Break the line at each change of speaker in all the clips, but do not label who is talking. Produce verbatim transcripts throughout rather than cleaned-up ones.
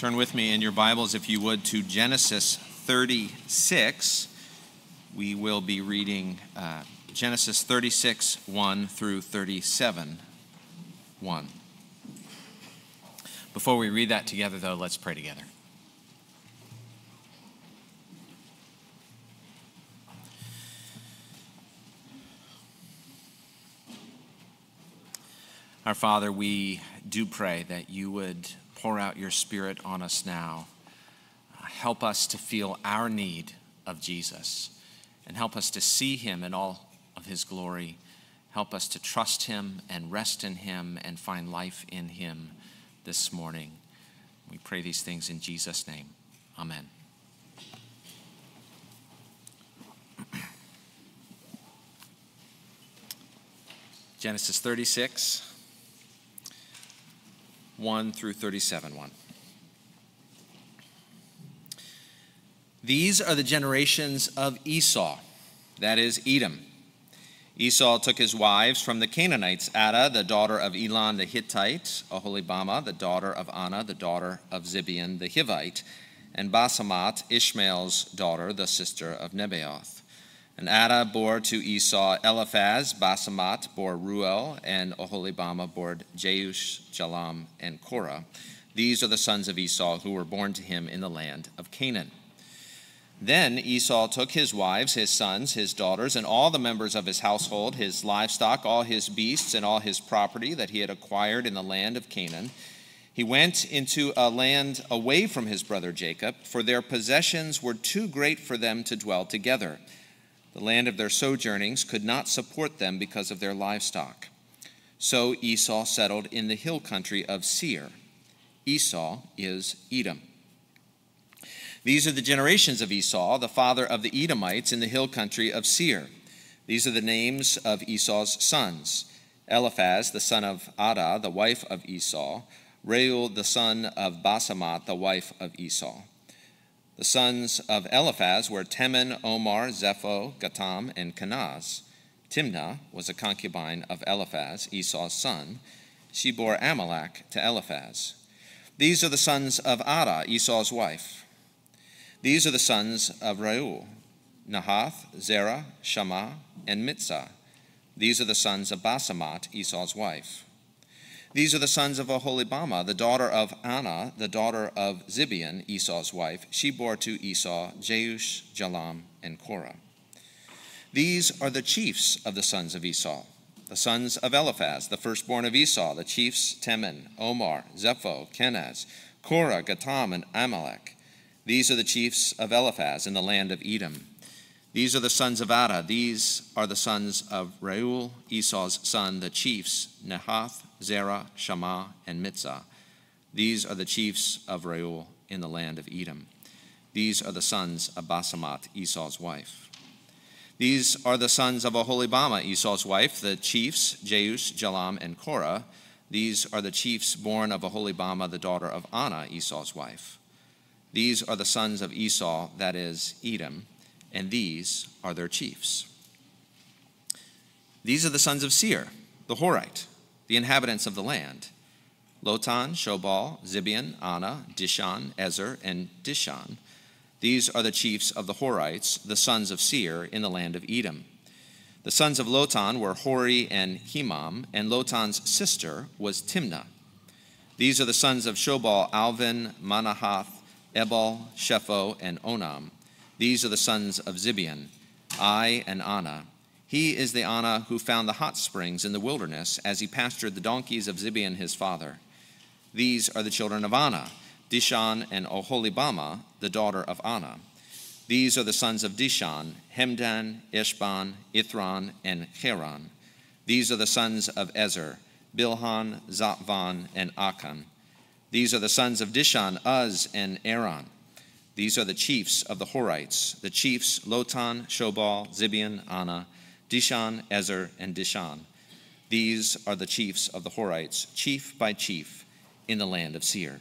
Turn with me in your Bibles, if you would, to Genesis thirty-six. We will be reading uh, Genesis thirty-six, one through thirty-seven, one. Before we read that together, though, let's pray together. Our Father, we do pray that you would pour out your Spirit on us now. Uh, help us to feel our need of Jesus and help us to see him in all of his glory. Help us to trust him and rest in him and find life in him this morning. We pray these things in Jesus' name. Amen. Genesis thirty-six. one through thirty-seven, one. These are the generations of Esau, that is Edom. Esau took his wives from the Canaanites, Adah, the daughter of Elon the Hittite, Oholibamah, the daughter of Anah, the daughter of Zibeon the Hivite, and Basemath, Ishmael's daughter, the sister of Nebaioth. And Adah bore to Esau Eliphaz, Basemath bore Ruel, and Oholibamah bore Jeush, Jalam, and Korah. These are the sons of Esau who were born to him in the land of Canaan. Then Esau took his wives, his sons, his daughters, and all the members of his household, his livestock, all his beasts, and all his property that he had acquired in the land of Canaan. He went into a land away from his brother Jacob, for their possessions were too great for them to dwell together. The land of their sojournings could not support them because of their livestock. So Esau settled in the hill country of Seir. Esau is Edom. These are the generations of Esau, the father of the Edomites in the hill country of Seir. These are the names of Esau's sons: Eliphaz, the son of Adah, the wife of Esau; Reuel, the son of Basemath, the wife of Esau. The sons of Eliphaz were Teman, Omar, Zepho, Gatam, and Kenaz. Timnah was a concubine of Eliphaz, Esau's son. She bore Amalek to Eliphaz. These are the sons of Adah, Esau's wife. These are the sons of Reuel: Nahath, Zerah, Shammah, and Mitzah. These are the sons of Basemath, Esau's wife. These are the sons of Oholibamah, the daughter of Anah, the daughter of Zibeon, Esau's wife. She bore to Esau Jeush, Jalam, and Korah. These are the chiefs of the sons of Esau. The sons of Eliphaz, the firstborn of Esau, the chiefs Teman, Omar, Zepho, Kenaz, Korah, Gatam, and Amalek. These are the chiefs of Eliphaz in the land of Edom. These are the sons of Adah. These are the sons of Reuel, Esau's son, the chiefs Nahath, Zerah, Shammah, and Mitzah. These are the chiefs of Reuel in the land of Edom. These are the sons of Basemath, Esau's wife. These are the sons of Oholibamah, Esau's wife, the chiefs Jeush, Jalam, and Korah. These are the chiefs born of Oholibamah, the daughter of Anah, Esau's wife. These are the sons of Esau, that is Edom, and these are their chiefs. These are the sons of Seir, the Horite, the inhabitants of the land: Lotan, Shobal, Zibeon, Anah, Dishan, Ezer, and Dishan. These are the chiefs of the Horites, the sons of Seir, in the land of Edom. The sons of Lotan were Hori and Hemam, and Lotan's sister was Timnah. These are the sons of Shobal: Alvin, Manahath, Ebal, Shepho, and Onam. These are the sons of Zibeon, Ai and Anah. He is the Anah who found the hot springs in the wilderness as he pastured the donkeys of Zibeon his father. These are the children of Anah, Dishan and Oholibamah, the daughter of Anah. These are the sons of Dishan, Hemdan, Eshban, Ithran, and Haran. These are the sons of Ezer, Bilhan, Zapvan, and Akan. These are the sons of Dishan, Uz, and Aran. These are the chiefs of the Horites, the chiefs Lotan, Shobal, Zibeon, Anah, Dishan, Ezer, and Dishan. These are the chiefs of the Horites, chief by chief, in the land of Seir.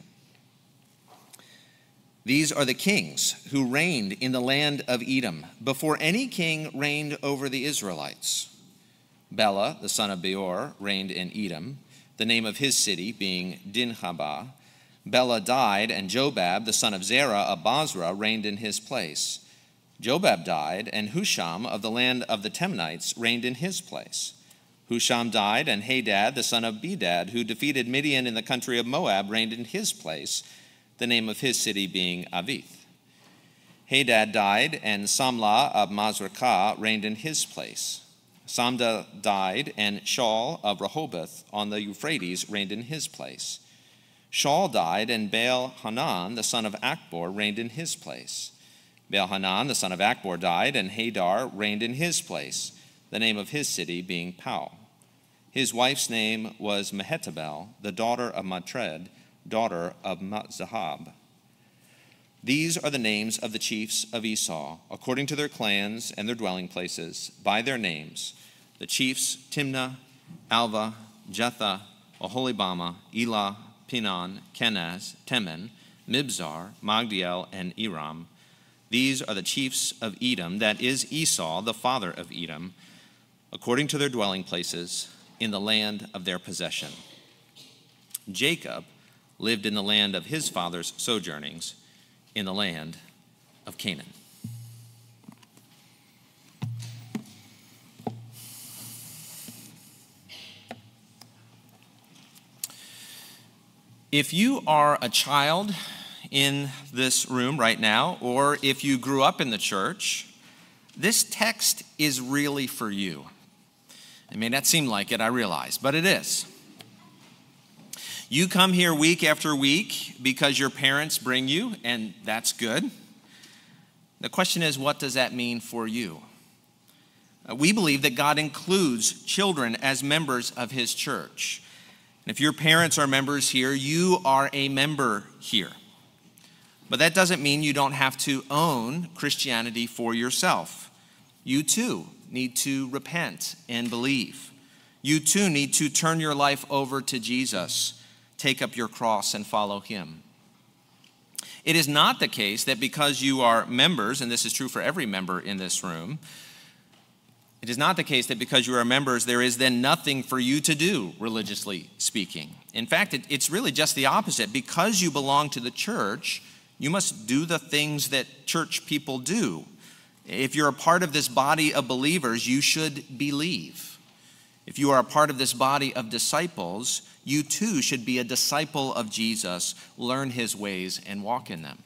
These are the kings who reigned in the land of Edom before any king reigned over the Israelites. Bela, the son of Beor, reigned in Edom, the name of his city being Dinhabah. Bela died, and Jobab, the son of Zerah of Bozrah, reigned in his place. Jobab died, and Husham of the land of the Temnites reigned in his place. Husham died, and Hadad, the son of Bedad, who defeated Midian in the country of Moab, reigned in his place, the name of his city being Avith. Hadad died, and Samlah of Masrekah reigned in his place. Samdah died, and Shaul of Rehoboth on the Euphrates reigned in his place. Shaul died, and Baal-Hanan, the son of Akbor, reigned in his place. Baal-Hanan, the son of Akbor, died, and Hadar reigned in his place, the name of his city being Pau. His wife's name was Mehetabel, the daughter of Matred, daughter of Zahab. These are the names of the chiefs of Esau, according to their clans and their dwelling places, by their names: the chiefs Timnah, Alva, Jetha, Oholibama, Elah, Pinon, Kenaz, Teman, Mibzar, Magdiel, and Iram. These are the chiefs of Edom, that is Esau, the father of Edom, according to their dwelling places, in the land of their possession. Jacob lived in the land of his father's sojournings, in the land of Canaan. If you are a child in this room right now, or if you grew up in the church, this text is really for you. It may not seem like it, I realize, but it is. You come here week after week because your parents bring you, and that's good. The question is, what does that mean for you? We believe that God includes children as members of his church. And if your parents are members here, you are a member here. But that doesn't mean you don't have to own Christianity for yourself. You too need to repent and believe. You too need to turn your life over to Jesus, take up your cross and follow him. It is not the case that because you are members, and this is true for every member in this room, it is not the case that because you are members, there is then nothing for you to do, religiously speaking. In fact, it, it's really just the opposite. Because you belong to the church, you must do the things that church people do. If you're a part of this body of believers, you should believe. If you are a part of this body of disciples, you too should be a disciple of Jesus, learn his ways, and walk in them.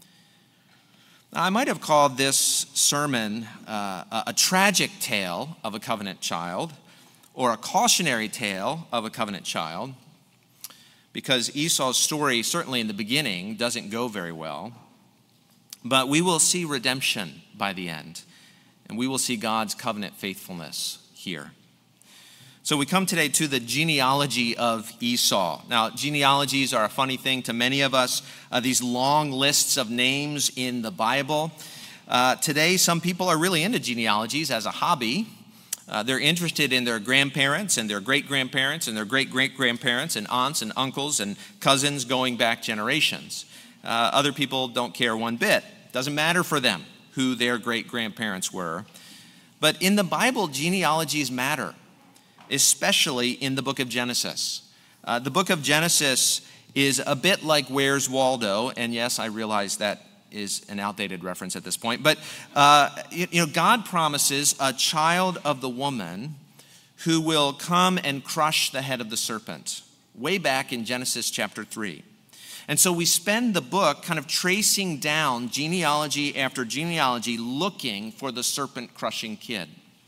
Now, I might have called this sermon uh, a tragic tale of a covenant child, or a cautionary tale of a covenant child, because Esau's story, certainly in the beginning, doesn't go very well. But we will see redemption by the end, and we will see God's covenant faithfulness here. So we come today to the genealogy of Esau. Now, genealogies are a funny thing to many of us, uh, these long lists of names in the Bible. Uh, today, some people are really into genealogies as a hobby. Uh, they're interested in their grandparents and their great-grandparents and their great-great-grandparents and aunts and uncles and cousins going back generations. Uh, other people don't care one bit. Doesn't matter for them who their great-grandparents were. But in the Bible, genealogies matter, especially in the book of Genesis. Uh, the book of Genesis is a bit like Where's Waldo, and yes, I realize that is an outdated reference at this point, but uh, you, you know, God promises a child of the woman who will come and crush the head of the serpent, way back in Genesis chapter three. And so we spend the book kind of tracing down genealogy after genealogy, looking for the serpent-crushing kid.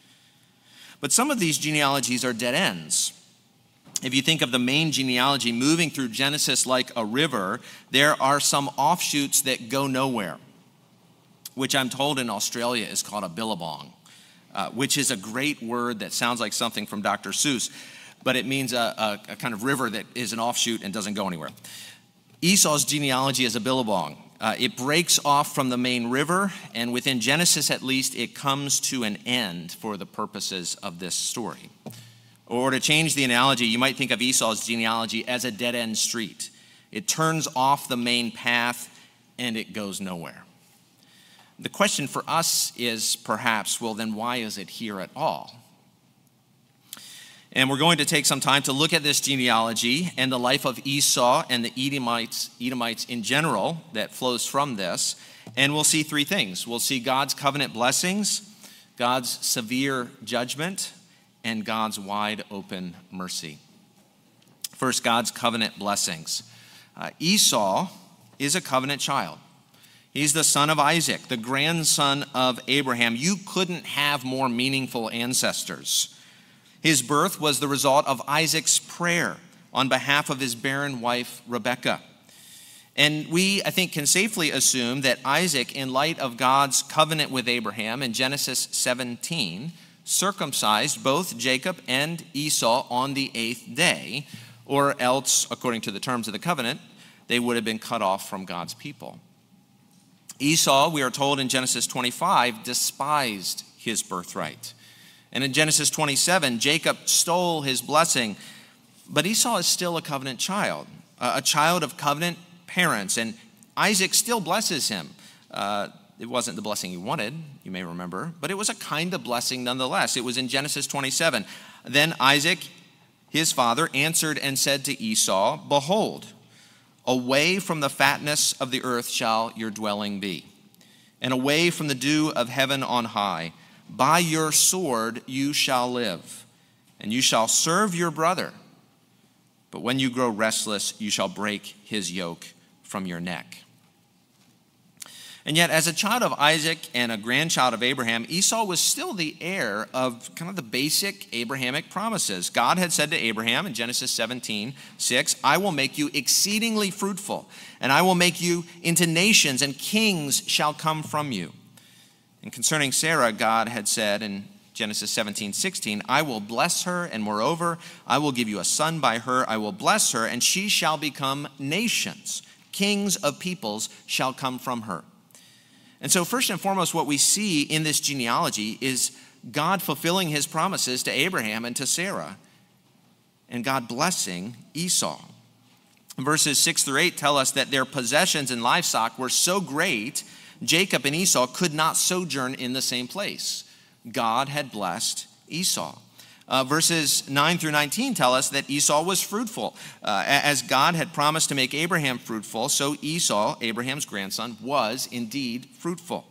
But some of these genealogies are dead ends. If you think of the main genealogy moving through Genesis like a river, there are some offshoots that go nowhere, which I'm told in Australia is called a billabong, uh, which is a great word that sounds like something from Doctor Seuss, but it means a, a, a kind of river that is an offshoot and doesn't go anywhere. Esau's genealogy is a billabong. Uh, it breaks off from the main river, and within Genesis at least, it comes to an end for the purposes of this story. Or to change the analogy, you might think of Esau's genealogy as a dead-end street. It turns off the main path, and it goes nowhere. The question for us is perhaps, well, then why is it here at all? And we're going to take some time to look at this genealogy and the life of Esau and the Edomites, Edomites in general that flows from this. And we'll see three things. We'll see God's covenant blessings, God's severe judgment, and God's wide open mercy. First, God's covenant blessings. Uh, Esau is a covenant child. He's the son of Isaac, the grandson of Abraham. You couldn't have more meaningful ancestors. His birth was the result of Isaac's prayer on behalf of his barren wife, Rebekah. And we, I think, can safely assume that Isaac, in light of God's covenant with Abraham in Genesis seventeen, circumcised both Jacob and Esau on the eighth day, or else, according to the terms of the covenant, they would have been cut off from God's people. Esau, we are told in Genesis twenty-five, despised his birthright. And in Genesis twenty-seven, Jacob stole his blessing. But Esau is still a covenant child, a child of covenant parents. And Isaac still blesses him. Uh, it wasn't the blessing he wanted, you may remember, but it was a kind of blessing nonetheless. It was in Genesis twenty-seven. Then Isaac, his father, answered and said to Esau, "Behold, away from the fatness of the earth shall your dwelling be, and away from the dew of heaven on high. By your sword you shall live, and you shall serve your brother. But when you grow restless, you shall break his yoke from your neck." And yet, as a child of Isaac and a grandchild of Abraham, Esau was still the heir of kind of the basic Abrahamic promises. God had said to Abraham in Genesis seventeen six, "I will make you exceedingly fruitful, and I will make you into nations, and kings shall come from you." And concerning Sarah, God had said in Genesis seventeen sixteen, "I will bless her, and moreover, I will give you a son by her. I will bless her, and she shall become nations. Kings of peoples shall come from her." And so first and foremost, what we see in this genealogy is God fulfilling his promises to Abraham and to Sarah, and God blessing Esau. Verses six through eight tell us that their possessions and livestock were so great, Jacob and Esau could not sojourn in the same place. God had blessed Esau. Uh, verses nine through nineteen tell us that Esau was fruitful. Uh, as God had promised to make Abraham fruitful, so Esau, Abraham's grandson, was indeed fruitful.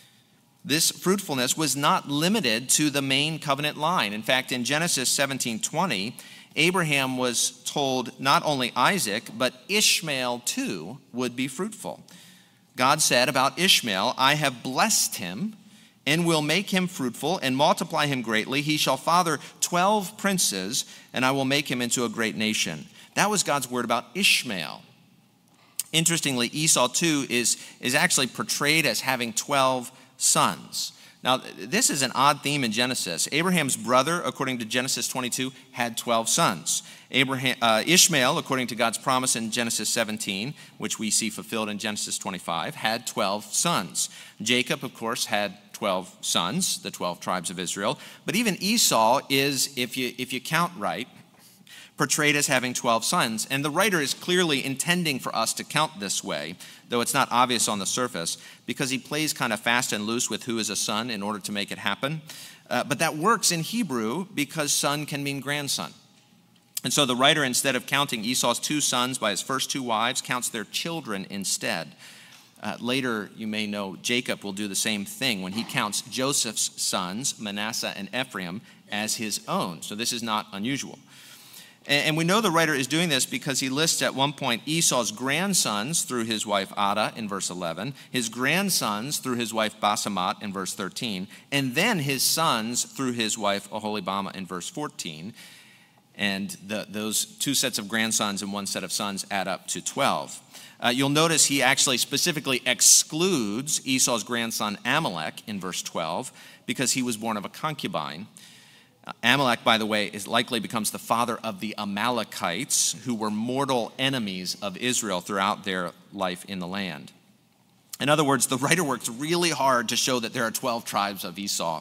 This fruitfulness was not limited to the main covenant line. In fact, in Genesis seventeen twenty, Abraham was told not only Isaac, but Ishmael too would be fruitful. God said about Ishmael, "I have blessed him and will make him fruitful and multiply him greatly. He shall father twelve princes, and I will make him into a great nation." That was God's word about Ishmael. Interestingly, Esau too is, is actually portrayed as having twelve sons. Now, this is an odd theme in Genesis. Abraham's brother, according to Genesis twenty-two, had twelve sons. Abraham, uh, Ishmael, according to God's promise in Genesis seventeen, which we see fulfilled in Genesis twenty-five, had twelve sons. Jacob, of course, had twelve sons, the twelve tribes of Israel. But even Esau is, if you, if you count right, portrayed as having twelve sons. And the writer is clearly intending for us to count this way, though it's not obvious on the surface, because he plays kind of fast and loose with who is a son in order to make it happen. Uh, but that works in Hebrew because son can mean grandson. And so the writer, instead of counting Esau's two sons by his first two wives, counts their children instead. Uh, later, you may know, Jacob will do the same thing when he counts Joseph's sons, Manasseh and Ephraim, as his own. So this is not unusual. And we know the writer is doing this because he lists at one point Esau's grandsons through his wife Adah in verse eleven, his grandsons through his wife Basemat in verse thirteen, and then his sons through his wife Oholibamah in verse fourteen. And the, those two sets of grandsons and one set of sons add up to twelve. Uh, you'll notice he actually specifically excludes Esau's grandson Amalek in verse twelve because he was born of a concubine. Uh, Amalek, by the way, is likely becomes the father of the Amalekites, who were mortal enemies of Israel throughout their life in the land. In other words, the writer works really hard to show that there are twelve tribes of Esau.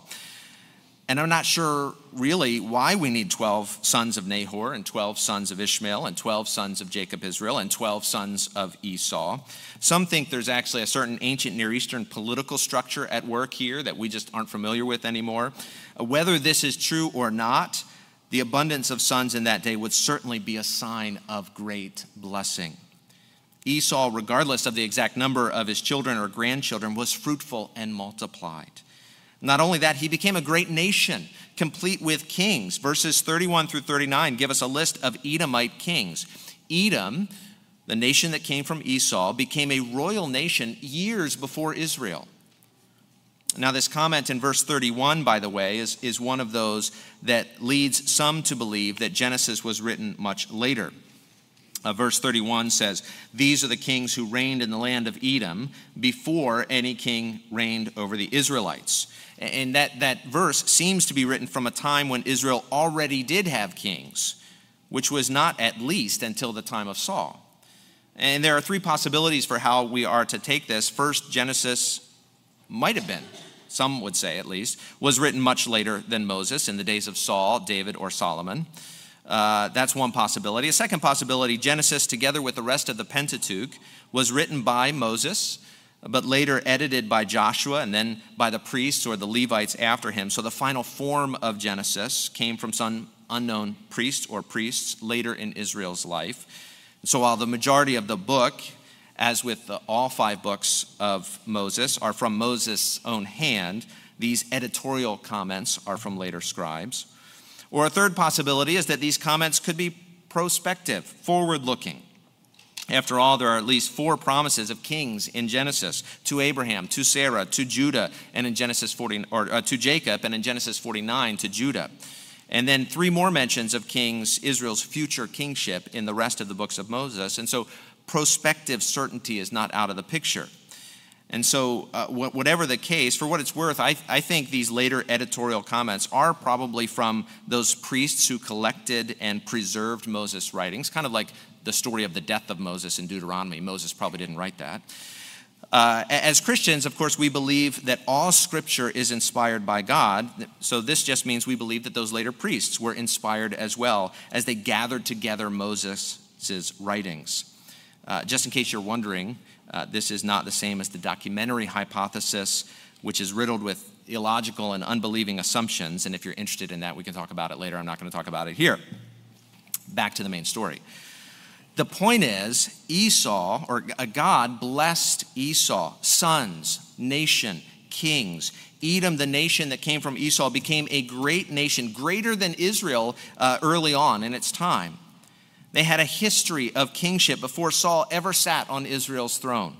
And I'm not sure really why we need twelve sons of Nahor and twelve sons of Ishmael and twelve sons of Jacob Israel and twelve sons of Esau. Some think there's actually a certain ancient Near Eastern political structure at work here that we just aren't familiar with anymore. Whether this is true or not, the abundance of sons in that day would certainly be a sign of great blessing. Esau, regardless of the exact number of his children or grandchildren, was fruitful and multiplied. Not only that, he became a great nation, complete with kings. Verses thirty-one through thirty-nine give us a list of Edomite kings. Edom, the nation that came from Esau, became a royal nation years before Israel. Now, this comment in verse thirty-one, by the way, is, is one of those that leads some to believe that Genesis was written much later. Uh, verse thirty-one says, "These are the kings who reigned in the land of Edom before any king reigned over the Israelites." And that, that verse seems to be written from a time when Israel already did have kings, which was not at least until the time of Saul. And there are three possibilities for how we are to take this. First, Genesis might have been, some would say at least, was written much later than Moses, in the days of Saul, David, or Solomon. Uh, that's one possibility. A second possibility, Genesis, together with the rest of the Pentateuch, was written by Moses, but later edited by Joshua and then by the priests or the Levites after him. So the final form of Genesis came from some unknown priest or priests later in Israel's life. So while the majority of the book, as with the, all five books of Moses, are from Moses' own hand, these editorial comments are from later scribes. Or a third possibility is that these comments could be prospective, forward-looking. After all, there are at least four promises of kings in Genesis: to Abraham, to Sarah, to Judah, and in Genesis forty, or uh, to Jacob, and in Genesis forty-nine to Judah. And then three more mentions of kings, Israel's future kingship, in the rest of the books of Moses. And so prospective certainty is not out of the picture. And so uh, wh- whatever the case, for what it's worth, I, I think these later editorial comments are probably from those priests who collected and preserved Moses' writings, kind of like the story of the death of Moses in Deuteronomy. Moses probably didn't write that. Uh, as Christians, of course, we believe that all Scripture is inspired by God. So this just means we believe that those later priests were inspired as well as they gathered together Moses' writings. Uh, just in case you're wondering, uh, this is not the same as the documentary hypothesis, which is riddled with illogical and unbelieving assumptions. And if you're interested in that, we can talk about it later. I'm not going to talk about it here. Back to the main story. The point is, Esau, or God blessed Esau, sons, nation, kings. Edom, the nation that came from Esau, became a great nation, greater than Israel uh, early on in its time. They had a history of kingship before Saul ever sat on Israel's throne.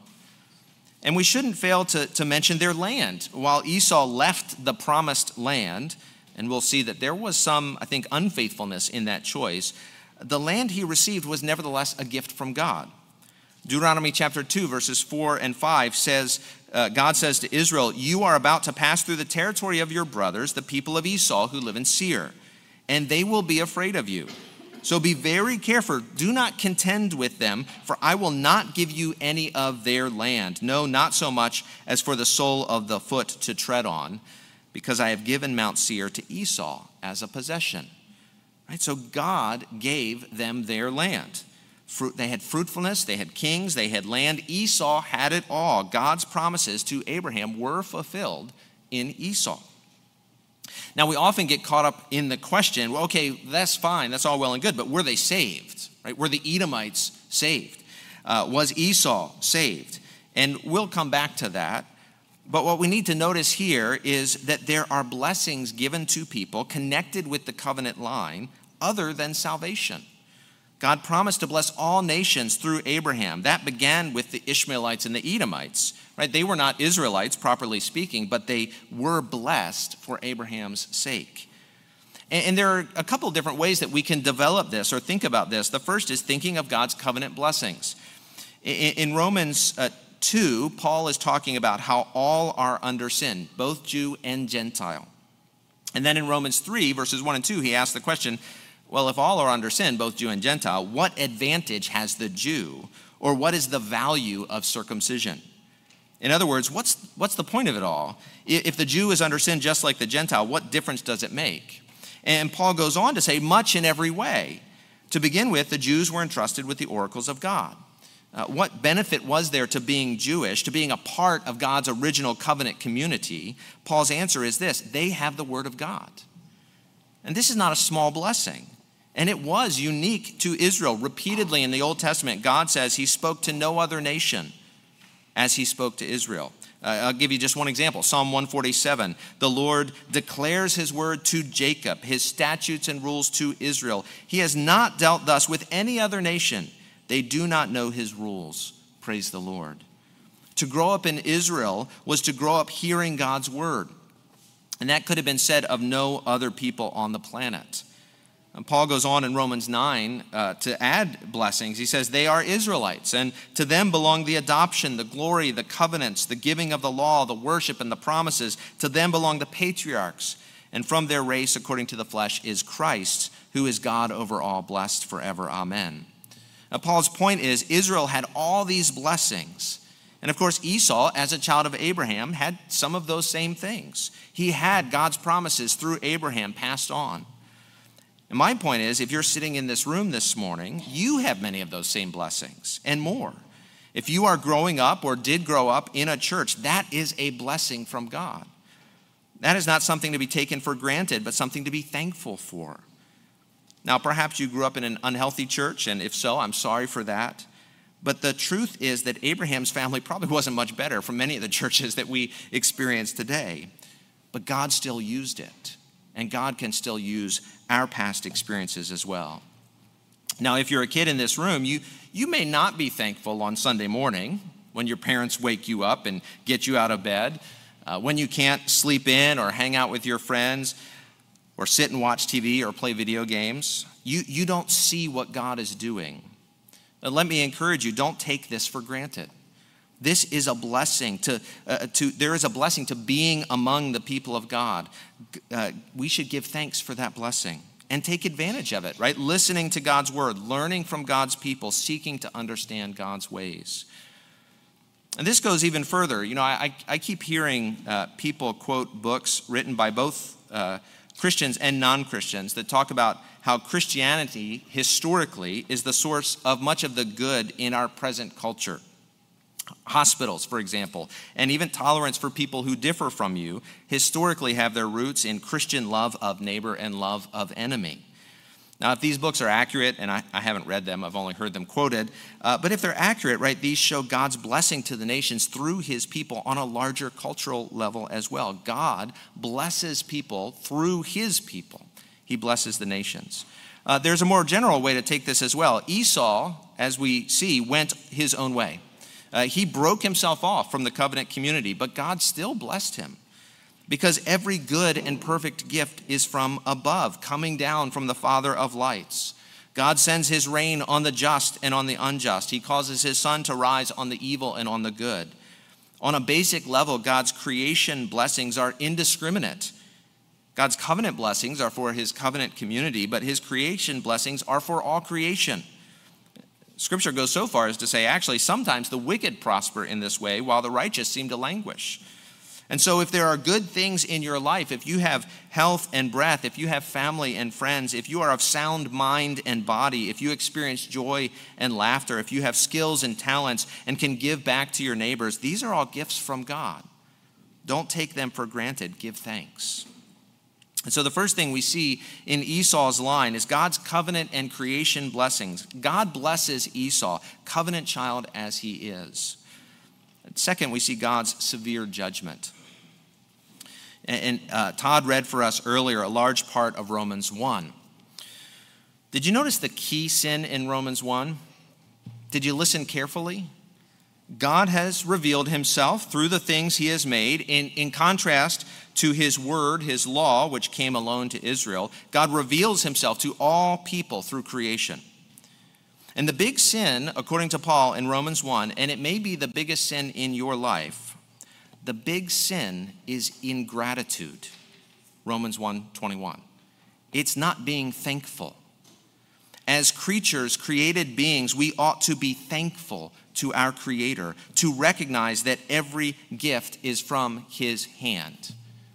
And we shouldn't fail to, to mention their land. While Esau left the promised land, and we'll see that there was some, I think, unfaithfulness in that choice, the land he received was nevertheless a gift from God. Deuteronomy chapter two, verses four and five says, uh, God says to Israel, "You are about to pass through the territory of your brothers, the people of Esau, who live in Seir, and they will be afraid of you. So be very careful. Do not contend with them, for I will not give you any of their land. No, not so much as for the sole of the foot to tread on, because I have given Mount Seir to Esau as a possession." Right? So God gave them their land. Fruit, they had fruitfulness, they had kings, they had land. Esau had it all. God's promises to Abraham were fulfilled in Esau. Now, we often get caught up in the question, well, okay, that's fine, that's all well and good, but were they saved? Right? Were the Edomites saved? Uh, was Esau saved? And we'll come back to that. But what we need to notice here is that there are blessings given to people connected with the covenant line other than salvation. God promised to bless all nations through Abraham. That began with the Ishmaelites and the Edomites, right? They were not Israelites, properly speaking, but they were blessed for Abraham's sake. And, and there are a couple different ways that we can develop this or think about this. The first is thinking of God's covenant blessings. In, in Romans uh, two, Paul is talking about how all are under sin, both Jew and Gentile. And then in Romans three, verses one and two, he asks the question, well, if all are under sin, both Jew and Gentile, what advantage has the Jew, or what is the value of circumcision? In other words, what's, what's the point of it all? If the Jew is under sin just like the Gentile, what difference does it make? And Paul goes on to say, much in every way. To begin with, the Jews were entrusted with the oracles of God. Uh, what benefit was there to being Jewish, to being a part of God's original covenant community? Paul's answer is this: they have the word of God. And this is not a small blessing. And it was unique to Israel. Repeatedly in the Old Testament, God says he spoke to no other nation as he spoke to Israel. Uh, I'll give you just one example. Psalm one forty-seven. The Lord declares his word to Jacob, his statutes and rules to Israel. He has not dealt thus with any other nation. They do not know his rules. Praise the Lord. To grow up in Israel was to grow up hearing God's word. And that could have been said of no other people on the planet. And Paul goes on in Romans nine uh, to add blessings. He says, they are Israelites, and to them belong the adoption, the glory, the covenants, the giving of the law, the worship, and the promises. To them belong the patriarchs, and from their race, according to the flesh, is Christ, who is God over all, blessed forever. Amen. Now, Paul's point is, Israel had all these blessings. And of course, Esau, as a child of Abraham, had some of those same things. He had God's promises through Abraham passed on. And my point is, if you're sitting in this room this morning, you have many of those same blessings and more. If you are growing up or did grow up in a church, that is a blessing from God. That is not something to be taken for granted, but something to be thankful for. Now, perhaps you grew up in an unhealthy church, and if so, I'm sorry for that. But the truth is that Abraham's family probably wasn't much better from many of the churches that we experience today. But God still used it, and God can still use our past experiences as well. Now, if you're a kid in this room, you, you may not be thankful on Sunday morning when your parents wake you up and get you out of bed, uh, when you can't sleep in or hang out with your friends or sit and watch T V or play video games. You, you don't see what God is doing. But let me encourage you, don't take this for granted. This is a blessing to, uh, to there is a blessing to being among the people of God. Uh, we should give thanks for that blessing and take advantage of it, right? Listening to God's word, learning from God's people, seeking to understand God's ways. And this goes even further. You know, I, I keep hearing uh, people quote books written by both uh, Christians and non-Christians that talk about how Christianity historically is the source of much of the good in our present culture. Hospitals, for example, and even tolerance for people who differ from you historically have their roots in Christian love of neighbor and love of enemy. Now, if these books are accurate, and I, I haven't read them, I've only heard them quoted, uh, but if they're accurate, right, these show God's blessing to the nations through his people on a larger cultural level as well. God blesses people through his people. He blesses the nations. Uh, there's a more general way to take this as well. Esau, as we see, went his own way. Uh, he broke himself off from the covenant community, but God still blessed him because every good and perfect gift is from above, coming down from the Father of lights. God sends his rain on the just and on the unjust. He causes his sun to rise on the evil and on the good. On a basic level, God's creation blessings are indiscriminate. God's covenant blessings are for his covenant community, but his creation blessings are for all creation. Scripture goes so far as to say, actually, sometimes the wicked prosper in this way while the righteous seem to languish. And so if there are good things in your life, if you have health and breath, if you have family and friends, if you are of sound mind and body, if you experience joy and laughter, if you have skills and talents and can give back to your neighbors, these are all gifts from God. Don't take them for granted. Give thanks. And so the first thing we see in Esau's line is God's covenant and creation blessings. God blesses Esau, covenant child as he is. And second, we see God's severe judgment. And, and uh, Todd read for us earlier a large part of Romans one. Did you notice the key sin in Romans one? Did you listen carefully? God has revealed himself through the things he has made. In, in contrast to his word, his law, which came alone to Israel, God reveals himself to all people through creation. And the big sin, according to Paul in Romans one, and it may be the biggest sin in your life, the big sin is ingratitude. Romans one twenty-one. It's not being thankful. As creatures, created beings, we ought to be thankful to our Creator, to recognize that every gift is from his hand.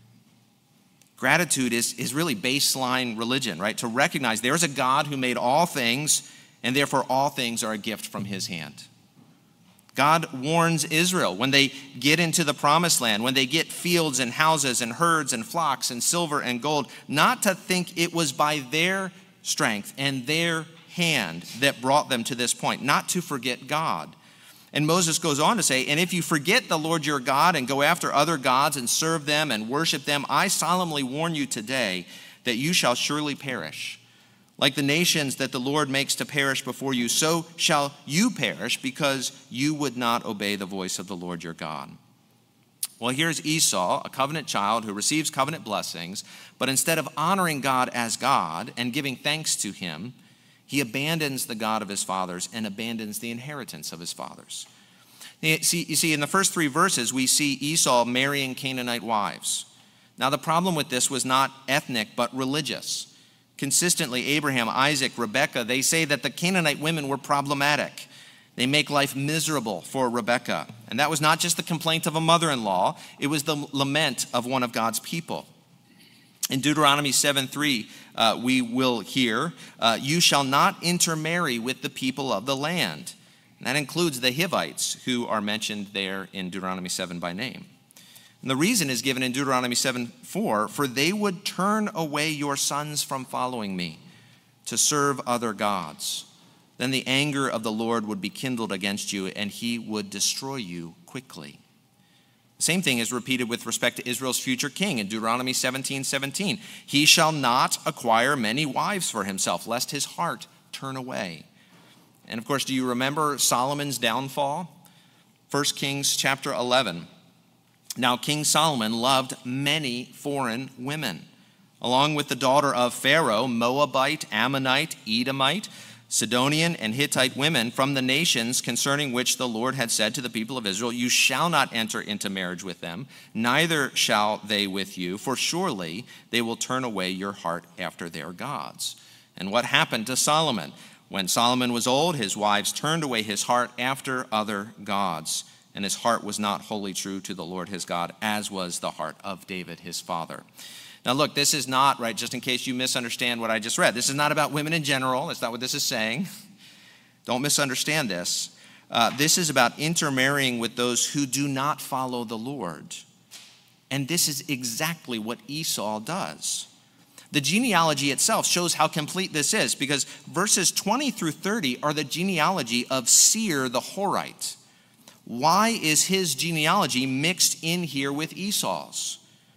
Gratitude is, is really baseline religion, right? To recognize there's a God who made all things, and therefore all things are a gift from his hand. God warns Israel when they get into the promised land, when they get fields and houses and herds and flocks and silver and gold, not to think it was by their strength and their hand that brought them to this point, not to forget God. And Moses goes on to say, and if you forget the Lord your God and go after other gods and serve them and worship them, I solemnly warn you today that you shall surely perish. Like the nations that the Lord makes to perish before you, so shall you perish because you would not obey the voice of the Lord your God. Well, here's Esau, a covenant child who receives covenant blessings, but instead of honoring God as God and giving thanks to him, he abandons the God of his fathers and abandons the inheritance of his fathers. You see, you see, in the first three verses, we see Esau marrying Canaanite wives. Now, the problem with this was not ethnic, but religious. Consistently, Abraham, Isaac, Rebekah, they say that the Canaanite women were problematic. They make life miserable for Rebekah. And that was not just the complaint of a mother-in-law, it was the lament of one of God's people. In Deuteronomy seven three, uh, we will hear, uh, you shall not intermarry with the people of the land. And that includes the Hivites, who are mentioned there in Deuteronomy seven by name. And the reason is given in Deuteronomy seven four, for they would turn away your sons from following me to serve other gods. Then the anger of the Lord would be kindled against you, and he would destroy you quickly. The same thing is repeated with respect to Israel's future king in Deuteronomy seventeen seventeen. He shall not acquire many wives for himself, lest his heart turn away. And of course, do you remember Solomon's downfall? First Kings chapter eleven. Now King Solomon loved many foreign women, along with the daughter of Pharaoh, Moabite, Ammonite, Edomite, Sidonian, and Hittite women from the nations concerning which the Lord had said to the people of Israel, you shall not enter into marriage with them, neither shall they with you, for surely they will turn away your heart after their gods. And what happened to Solomon? When Solomon was old, his wives turned away his heart after other gods, and his heart was not wholly true to the Lord his God, as was the heart of David his father. Now look, this is not, right, just in case you misunderstand what I just read, this is not about women in general. That's not what this is saying. Don't misunderstand this. Uh, this is about intermarrying with those who do not follow the Lord. And this is exactly what Esau does. The genealogy itself shows how complete this is, because verses twenty through thirty are the genealogy of Seir the Horite. Why is his genealogy mixed in here with Esau's?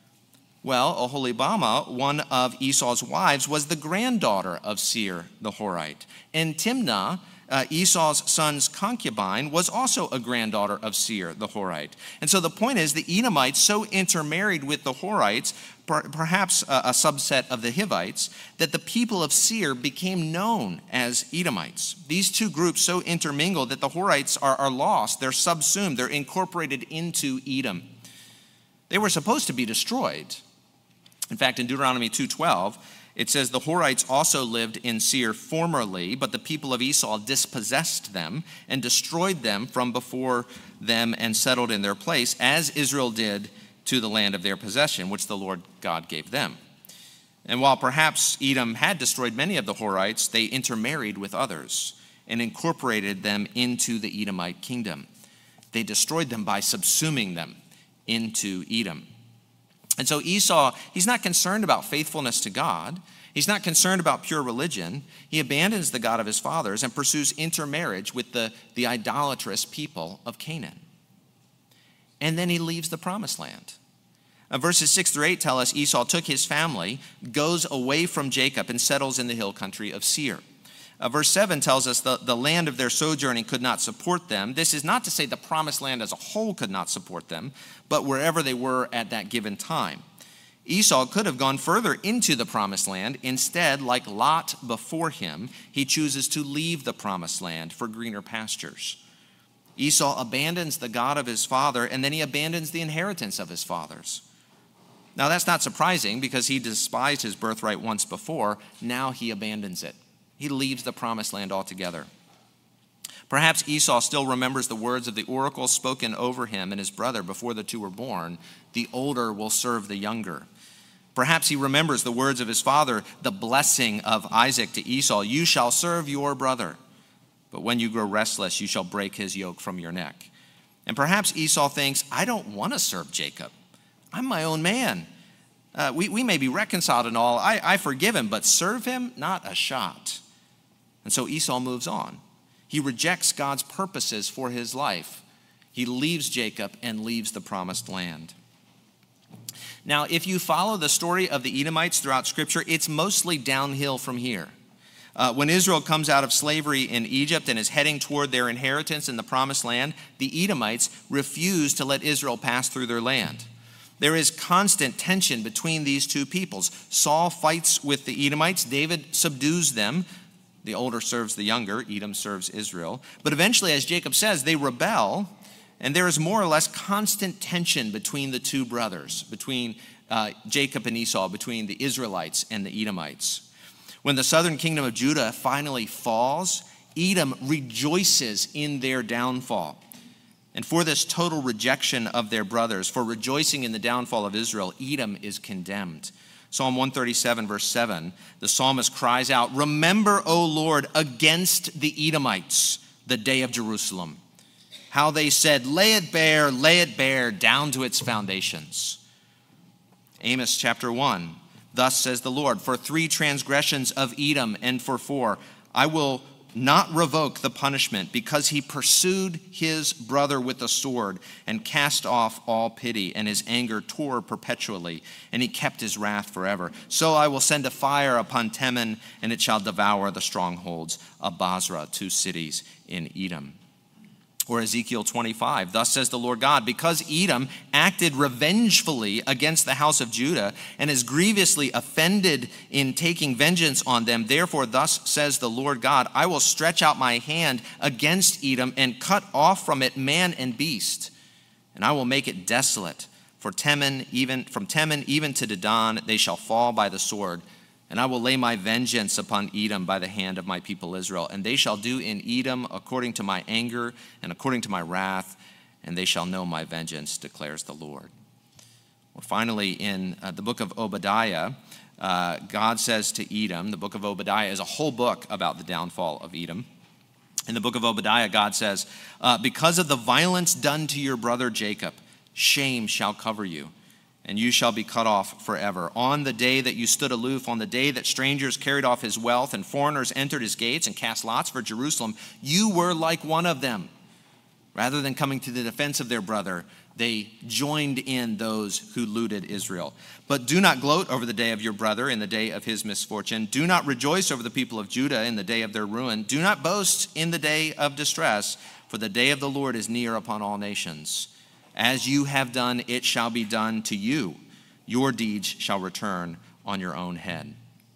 Well, Oholibamah, one of Esau's wives, was the granddaughter of Seir the Horite. And Timnah, uh, Esau's son's concubine, was also a granddaughter of Seir the Horite. And so the point is, the Edomites so intermarried with the Horites, per- perhaps a, a subset of the Hivites, that the people of Seir became known as Edomites. These two groups so intermingled that the Horites are, are lost, they're subsumed, they're incorporated into Edom. They were supposed to be destroyed. In fact, in Deuteronomy two twelve, it says, the Horites also lived in Seir formerly, but the people of Esau dispossessed them and destroyed them from before them and settled in their place, as Israel did to the land of their possession, which the Lord God gave them. And while perhaps Edom had destroyed many of the Horites, they intermarried with others and incorporated them into the Edomite kingdom. They destroyed them by subsuming them into Edom. And so Esau, he's not concerned about faithfulness to God. He's not concerned about pure religion. He abandons the God of his fathers and pursues intermarriage with the, the idolatrous people of Canaan. And then he leaves the promised land. Uh, verses six through eight tell us Esau took his family, goes away from Jacob, and settles in the hill country of Seir. Uh, verse seven tells us the, the land of their sojourning could not support them. This is not to say the promised land as a whole could not support them, but wherever they were at that given time. Esau could have gone further into the promised land. Instead, like Lot before him, he chooses to leave the promised land for greener pastures. Esau abandons the God of his father, and then he abandons the inheritance of his fathers. Now, that's not surprising because he despised his birthright once before. Now he abandons it. He leaves the promised land altogether. Perhaps Esau still remembers the words of the oracle spoken over him and his brother before the two were born. The older will serve the younger. Perhaps he remembers the words of his father, the blessing of Isaac to Esau. You shall serve your brother. but when you grow restless, you shall break his yoke from your neck. And perhaps Esau thinks, I don't want to serve Jacob. I'm my own man. Uh, we, we may be reconciled and all. I, I forgive him, but serve him? Not a shot. And so Esau moves on. He rejects God's purposes for his life. He leaves Jacob and leaves the promised land. Now, if you follow the story of the Edomites throughout Scripture, it's mostly downhill from here. Uh, when Israel comes out of slavery in Egypt and is heading toward their inheritance in the promised land, the Edomites refuse to let Israel pass through their land. There is constant tension between these two peoples. Saul fights with the Edomites. David subdues them. The older serves the younger. Edom serves Israel. But eventually, as Jacob says, they rebel, and there is more or less constant tension between the two brothers, between uh, Jacob and Esau, between the Israelites and the Edomites. When the southern kingdom of Judah finally falls, Edom rejoices in their downfall. And for this total rejection of their brothers, for rejoicing in the downfall of Israel, Edom is condemned. Psalm one thirty-seven, verse seven, the psalmist cries out, "Remember, O Lord, against the Edomites, the day of Jerusalem. How they said, lay it bare, lay it bare, down to its foundations." Amos chapter one, thus says the Lord, "For three transgressions of Edom and for four, I will not revoke the punishment, because he pursued his brother with the sword and cast off all pity, and his anger tore perpetually, and he kept his wrath forever. So I will send a fire upon Teman, and it shall devour the strongholds of Basra," two cities in Edom. Or Ezekiel twenty-five, thus says the Lord God, "Because Edom acted revengefully against the house of Judah and is grievously offended in taking vengeance on them, therefore thus says the Lord God, I will stretch out my hand against Edom and cut off from it man and beast, and I will make it desolate. For Teman, even from Teman even to Dedan, they shall fall by the sword. And I will lay my vengeance upon Edom by the hand of my people Israel. And they shall do in Edom according to my anger and according to my wrath, and they shall know my vengeance, declares the Lord." Well, finally, in uh, the book of Obadiah, uh, God says to Edom, the book of Obadiah is a whole book about the downfall of Edom. In the book of Obadiah, God says, uh, "Because of the violence done to your brother Jacob, shame shall cover you, and you shall be cut off forever. On the day that you stood aloof, on the day that strangers carried off his wealth and foreigners entered his gates and cast lots for Jerusalem, you were like one of them. Rather than coming to the defense of their brother, they joined in those who looted Israel. But do not gloat over the day of your brother in the day of his misfortune. Do not rejoice over the people of Judah in the day of their ruin. Do not boast in the day of distress, for the day of the Lord is near upon all nations. As you have done, it shall be done to you. Your deeds shall return on your own head."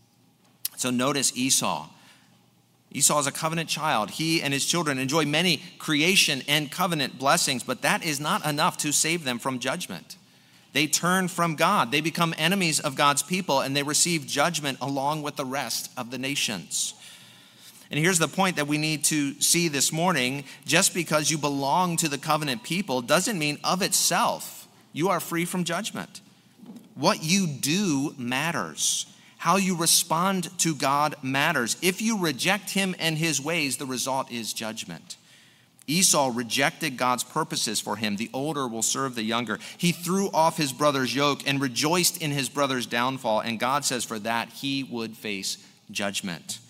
So notice Esau. Esau is a covenant child. He and his children enjoy many creation and covenant blessings, but that is not enough to save them from judgment. They turn from God. They become enemies of God's people, and they receive judgment along with the rest of the nations. And here's the point that we need to see this morning. Just because you belong to the covenant people doesn't mean of itself you are free from judgment. What you do matters. How you respond to God matters. If you reject him and his ways, the result is judgment. Esau rejected God's purposes for him. The older will serve the younger. He threw off his brother's yoke and rejoiced in his brother's downfall. And God says for that he would face judgment.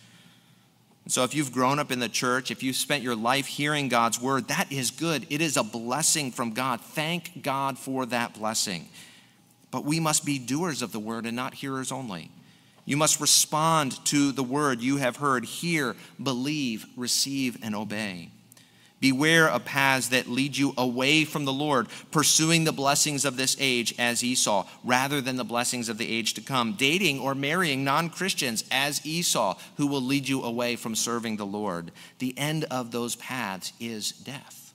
So if you've grown up in the church, if you've spent your life hearing God's word, that is good. It is a blessing from God. Thank God for that blessing. But we must be doers of the word and not hearers only. You must respond to the word you have heard, hear, believe, receive, and obey. Beware of paths that lead you away from the Lord, pursuing the blessings of this age as Esau, rather than the blessings of the age to come. Dating or marrying non-Christians as Esau, who will lead you away from serving the Lord. The end of those paths is death.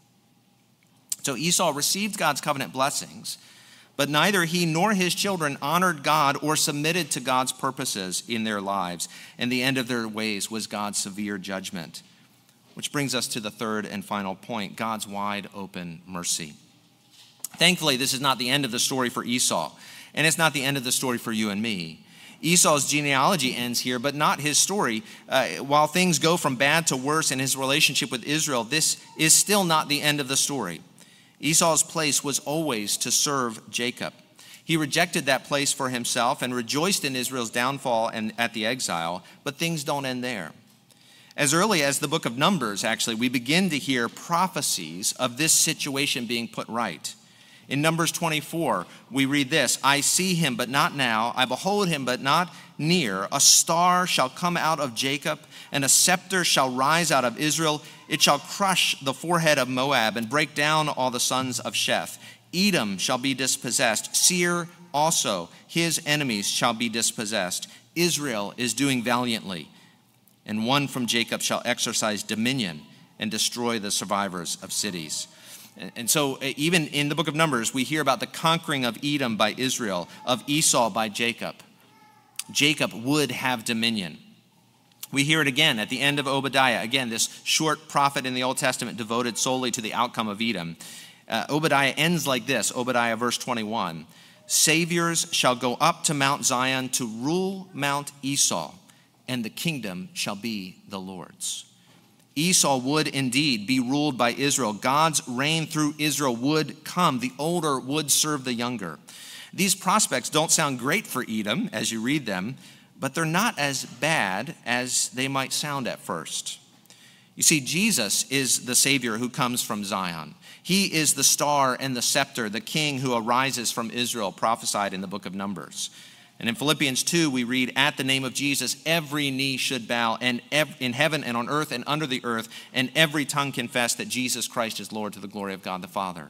So Esau received God's covenant blessings, but neither he nor his children honored God or submitted to God's purposes in their lives. And the end of their ways was God's severe judgment. Which brings us to the third and final point, God's wide open mercy. Thankfully, this is not the end of the story for Esau, and it's not the end of the story for you and me. Esau's genealogy ends here, but not his story. Uh, while things go from bad to worse in his relationship with Israel, this is still not the end of the story. Esau's place was always to serve Jacob. He rejected that place for himself and rejoiced in Israel's downfall and at the exile, but things don't end there. As early as the book of Numbers, actually, we begin to hear prophecies of this situation being put right. In Numbers twenty-four, we read this, I see him, but not now. I behold him, but not near. A star shall come out of Jacob, and a scepter shall rise out of Israel. It shall crush the forehead of Moab and break down all the sons of Sheth. Edom shall be dispossessed. Seir also, his enemies shall be dispossessed. Israel is doing valiantly, and one from Jacob shall exercise dominion and destroy the survivors of cities. And so even in the book of Numbers, we hear about the conquering of Edom by Israel, of Esau by Jacob. Jacob would have dominion. We hear it again at the end of Obadiah. Again, this short prophet in the Old Testament devoted solely to the outcome of Edom. Uh, Obadiah ends like this, Obadiah verse twenty-one. Saviors shall go up to Mount Zion to rule Mount Esau, and the kingdom shall be the Lord's. Esau would indeed be ruled by Israel. God's reign through Israel would come. The older would serve the younger. These prospects don't sound great for Edom as you read them, but they're not as bad as they might sound at first. You see, Jesus is the Savior who comes from Zion. He is the star and the scepter, the king who arises from Israel, prophesied in the book of Numbers. And in Philippians two, we read, at the name of Jesus, every knee should bow, and ev- in heaven and on earth and under the earth, and every tongue confess that Jesus Christ is Lord to the glory of God the Father.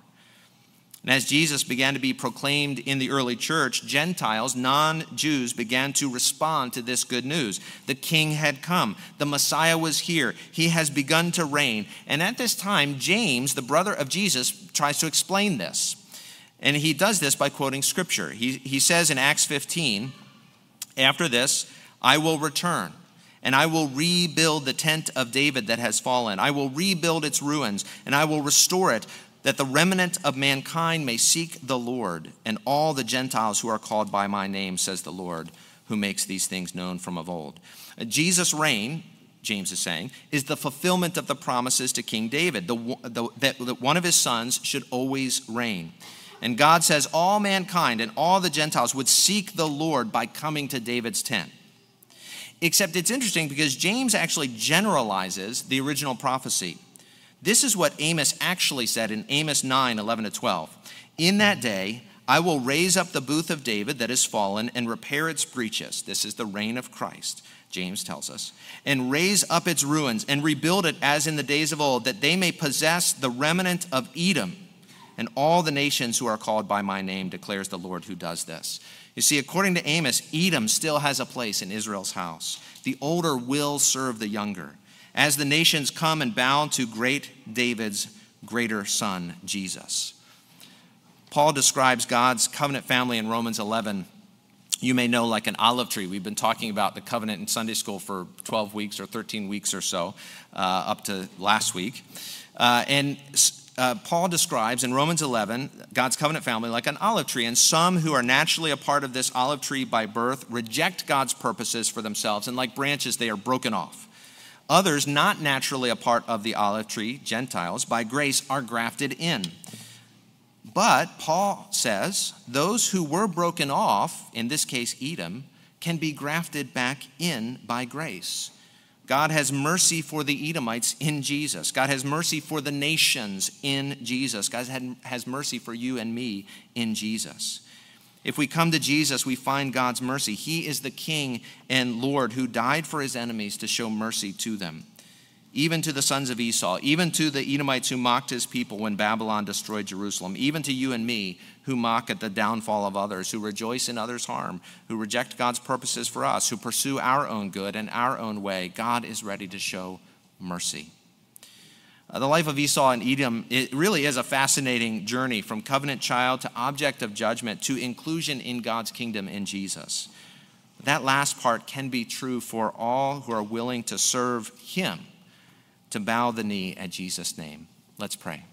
And as Jesus began to be proclaimed in the early church, Gentiles, non-Jews, began to respond to this good news. The king had come. The Messiah was here. He has begun to reign. And at this time, James, the brother of Jesus, tries to explain this. And he does this by quoting scripture. He, he says in Acts fifteen, after this, I will return, and I will rebuild the tent of David that has fallen. I will rebuild its ruins, and I will restore it, that the remnant of mankind may seek the Lord, and all the Gentiles who are called by my name, says the Lord, who makes these things known from of old. Jesus' reign, James is saying, is the fulfillment of the promises to King David, the, the, that, that one of his sons should always reign. And God says all mankind and all the Gentiles would seek the Lord by coming to David's tent. Except it's interesting because James actually generalizes the original prophecy. This is what Amos actually said in Amos nine, eleven to twelve. In that day, I will raise up the booth of David that is fallen and repair its breaches. This is the reign of Christ, James tells us. And raise up its ruins and rebuild it as in the days of old, that they may possess the remnant of Edom. And all the nations who are called by my name, declares the Lord who does this. You see, according to Amos, Edom still has a place in Israel's house. The older will serve the younger, as the nations come and bow to great David's greater son, Jesus. Paul describes God's covenant family in Romans eleven. You may know like an olive tree. We've been talking about the covenant in Sunday school for twelve weeks or thirteen weeks or so, uh, up to last week. Uh, and Uh, Paul describes in Romans eleven God's covenant family like an olive tree, and some who are naturally a part of this olive tree by birth reject God's purposes for themselves, and like branches they are broken off. Others, not naturally a part of the olive tree, Gentiles, by grace are grafted in. But Paul says those who were broken off, in this case Edom, can be grafted back in by grace. God has mercy for the Edomites in Jesus. God has mercy for the nations in Jesus. God has mercy for you and me in Jesus. If we come to Jesus, we find God's mercy. He is the King and Lord who died for his enemies to show mercy to them, even to the sons of Esau, even to the Edomites who mocked his people when Babylon destroyed Jerusalem, even to you and me who mock at the downfall of others, who rejoice in others' harm, who reject God's purposes for us, who pursue our own good and our own way. God is ready to show mercy. Uh, the life of Esau and Edom, it really is a fascinating journey from covenant child to object of judgment to inclusion in God's kingdom in Jesus. That last part can be true for all who are willing to serve him, to bow the knee at Jesus' name. Let's pray.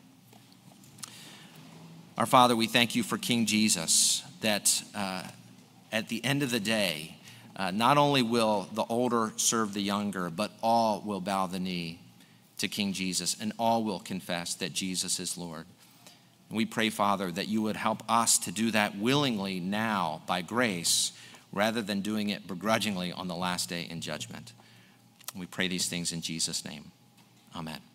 Our Father, we thank you for King Jesus, that uh, at the end of the day, uh, not only will the older serve the younger, but all will bow the knee to King Jesus, and all will confess that Jesus is Lord. And we pray, Father, that you would help us to do that willingly now by grace, rather than doing it begrudgingly on the last day in judgment. And we pray these things in Jesus' name. Amen.